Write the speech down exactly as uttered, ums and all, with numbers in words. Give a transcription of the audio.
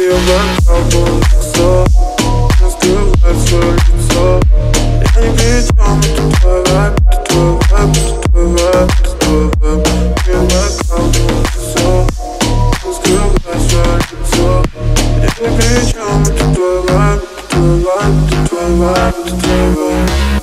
глаза было лицо, не скрывает свое лицо. Я не причем, это твой вайб, это твой вайб, это твой вайб, это твой вайб. Ее глаза было лицо, не скрывает свое лицо. Я не причем, это твой вайб, это твой вайб, это твой вайб, это твой вайб.